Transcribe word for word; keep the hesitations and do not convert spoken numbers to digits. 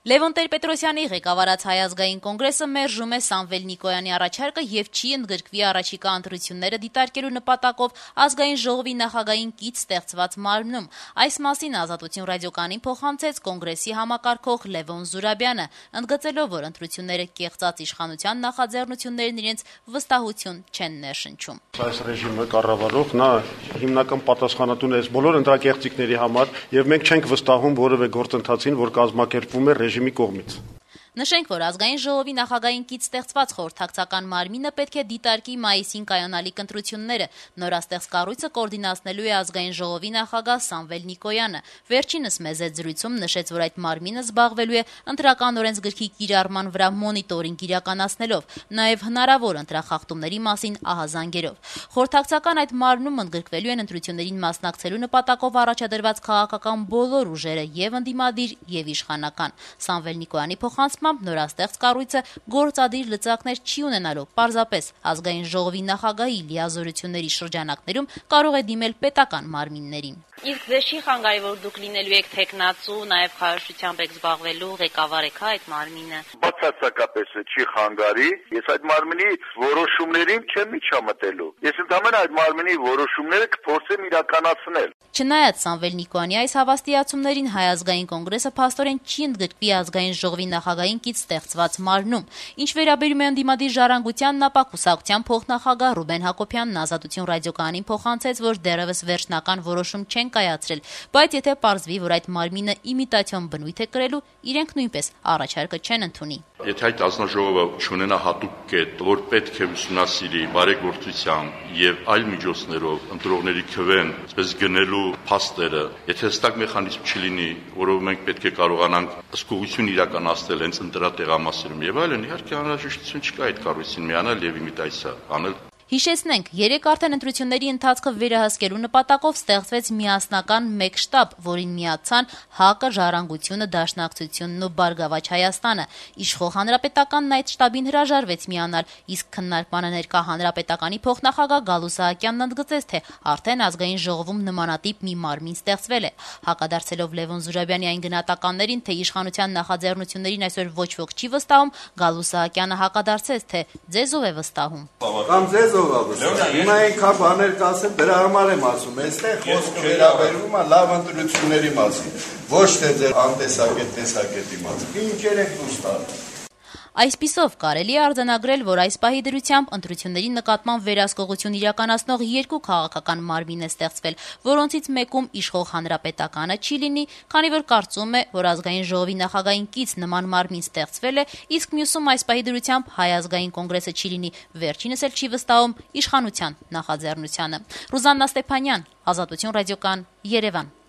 Լևոն Տեր-Պետրոսյանի ղեկավարած Հայ ազգային կոնգրեսը մերժում է Սամվել Նիկոյանի առաջարկը եւ չի ընդգրկվի առաջիկա ընտրությունները դիտարկելու նպատակով ազգային ժողովի նախագահին կից ստեղծված մարմնում։ Այս մասին Ազատություն ռադիոկայանին փոխանցեց կոնգրեսի համակարգող Լևոն Զուրաբյանը, ընդգծելով, որ ընտրությունները կեղծած իշխանության նախաձեռնություններն իրենց վստահություն չեն ներշնչում։ Այս ռեժիմը կառավարող նա հիմնական պատասխանատուն է բոլոր ընտրակեղծիքների համար եւ մենք չենք վստահում որևէ գործընթացին, որ կազմակերպվում է ռեժիմի կողմից։ Նշենք, որ ազգային ժողովի նախագահին կից ստեղծված խորհրդակցական մարմինը պետք է դիտարկի մայիսին կայանալիք ընտրությունները։ Նորաստեղծ կառույցը կոորդինացնելու է ազգային ժողովի նախագահ Սամվել Նիկոյանը։ Վերջինս մեծ զրույցում նշեց, որ այդ մարմինը զբաղվելու է ընտրական օրենսգրքի կիրառման վրա մոնիտորինգ իրականացնելով, նաև հնարավոր ընտրախախտումների մասին ահազանգերով։ Խորհրդակցական այդ մարմնում ընդգրկվելու են ընտրություններին մասնակցելու նպատակով առաջադրված քաղաքական բոլոր ուժերը եւ ընդդիմադիր եւ իշխանական։ Սամվել Նիկոյանի փոխանցմամբ նորաստեղծ կառույցը գործադիր լծակներ չի ունենալու, պարզապես ազգային ժողովի նախագահի լիազորությունների շրջանակներում կարող է դիմել պետական մարմիններին։ Իսկ ձեզ չի խանգարի, որ դուք լինելու եք թեկնածու, նաև քարոզչությամբ եք զբաղվելու, ղեկավար եք հա այդ մարմինը։ Բացարձակապես չի խանգարի, ես այդ մարմինի որոշումներին չեմ միջամտելու։ Ես ընդհանրապես այդ մարմինի որոշումները կփորձեմ իրականացնել։ Չնայած Սամվել Նիկոյանի այս հավաստիացումներին Հայ ազգային կոնգրեսը փաստորեն չի ընդգրկվի ազգային ժողովի նախագահին կից ստեղծված մարմնում։ Ինչ վերաբերում է ընդդիմադիր ժառանգությանն, ապա կուսակցության փոխնախագահ Ռուբեն Հակոբյանն Ազատություն ռադիոկայանին փոխանցեց, որ դեռևս վերջնական որոշում չեն կայացրել, բայց եթե պարզվի, որ այդ մարմինը իմիտացիոն բնույթ է կրելու, իրենք նույնպես առաջարկը չեն ընդունի։ Եթե այդ ազնաժողովը չունենա հատուկ կետ, որ պետք է ուսումնասիրի բարեգործությամբ եւ այլ միջոցներով ընտրողների քվեն, այսպես գնելու փաստերը, եթե հստակ մեխանիզմ չլինի, որով մենք պետք է կարողանանք ըսկողություն իրականացնել հենց ընտրատեղամասերում եւ այլն, իհարկե անհրաժեշտություն չկա այդ կառույցին միանալ եւ իմիտացիա անել։ Հիշեցնենք, երեք արդեն ընտրությունների ընթացքը վերահսկելու նպատակով ստեղծվեց միասնական մեկ շտաբ, որին միացան ՀԱԿ-ը, Ժառանգությունը, Դաշնակցությունն ու Բարգավաճ Հայաստանը։ Իշխող Հանրապետականն այդ շտաբին հրաժարվեց միանալ, իսկ քննարկմանը ներկա Հանրապետականի փոխնախագահ Գալու Սահակյանն ընդգծեց, թե արդեն ազգային ժողովում նմանատիպ մի մարմին ստեղծվել է։ Հակադարձելով Լևոն Զուրաբյանի այն գնահատականներին, թե իշխանության նախաձեռնություններին այսօր ոչ ոք չի վստահում, Գալու Սահակյանը հակադարձեց, թե ձեզ ով է վստահում։ Կամ ձեզ Հիմա այնքան բաներ կասեմ, դրա համար եմ ասում, այստեղ խոսքը վերաբերվում է լավ ընտրությունների մասին, ոչ թե ձեր անտեսակետ տեսակետի մասին։ Ինչեր եք դուրս տալու։ Այսպիսով կարելի է արձանագրել, որ այս պահի դրությամբ ընտրությունների նկատմամբ վերահսկողություն իրականացնող երկու քաղաքական մարմին է ստեղծվել, որոնցից մեկում իշխող Հանրապետականը չի լինի, քանի որ կարծում է, որ ազգային ժողովի նախագահին կից նման մարմին ստեղծվել է, իսկ մյուսում այս պահի դրությամբ Հայ ազգային կոնգրեսը չի լինի, վերջինս էլ չի վստահում իշխանության նախաձեռնությանը։ Ռուզաննա Ստեփանյան, Ազատություն ռադիոկայան, Երևան։